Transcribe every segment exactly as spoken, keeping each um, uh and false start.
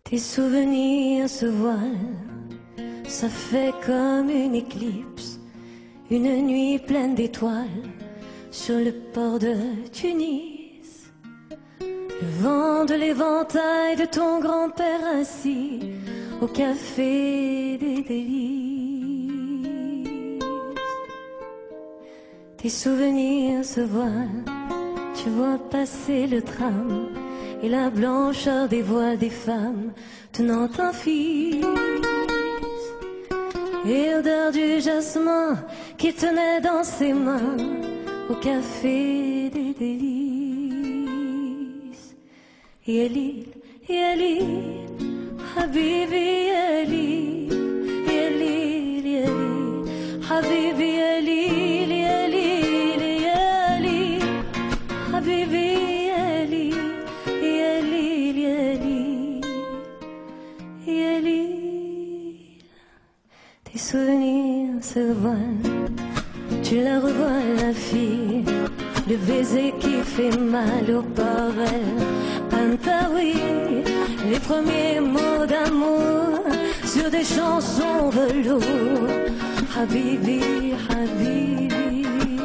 Tes souvenirs se voilent, ça fait comme une éclipse, une nuit pleine d'étoiles sur le port de Tunis. Le vent de l'éventail de ton grand-père assis au café des délices. Tes souvenirs se voilent, tu vois passer le tram et la blancheur des voiles des femmes tenant un fils, et l'odeur du jasmin qu'il tenait dans ses mains au café des délices. Yelil, Yelil, Habibi Yelil, Yelil, Yelil, Habibi Yelil, Yelil, Yelil, Habibi Yelil, Yelil, Yelil, Yelil. Tes souvenirs se voilent, tu la revois la fille, le baiser qui fait mal au pareil. Antaoui, les premiers mots d'amour sur des chansons velours. Habibi, Habibi.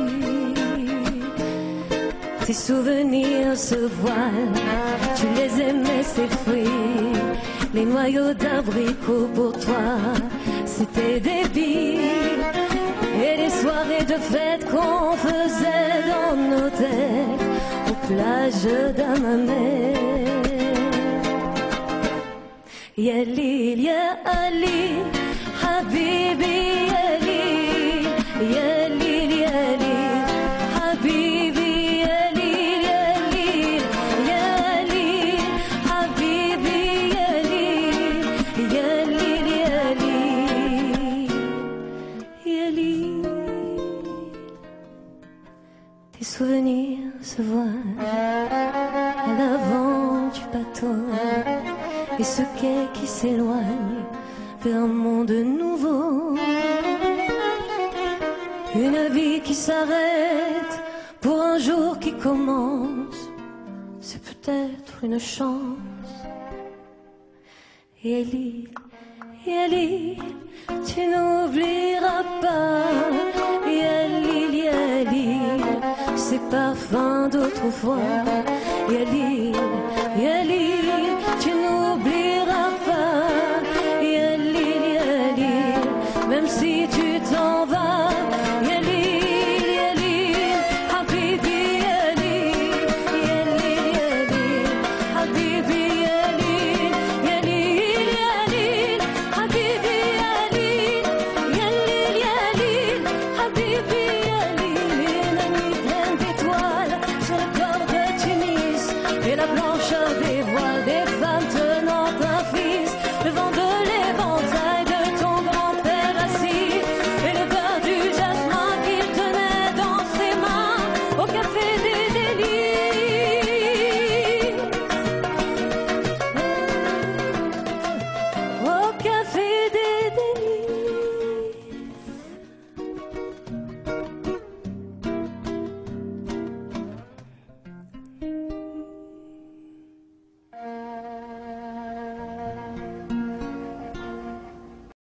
Tes souvenirs se voilent, tu les aimais, ces fruits, les noyaux d'abricots pour toi, c'était des billes. Et les soirées de fête qu'on faisait dans nos têtes aux plages d'Hammamet. Yelil, ya Ali, Habibi, Yelil, Yelil, Yelil, Habibi, Yelil, Yelil, Yelil, Habibi, Yelil, Yelil, Yelil, Yelil. Tes souvenirs se voilent à l'avant du bateau, et ce quai qui s'éloigne vers un monde nouveau. Une vie qui s'arrête pour un jour qui commence, c'est peut-être une chance. Yelil, Yelil, tu n'oublieras pas. Yelil, Yelil, ces parfums d'autrefois. Yelil, Yelil, tu n'oublieras pas.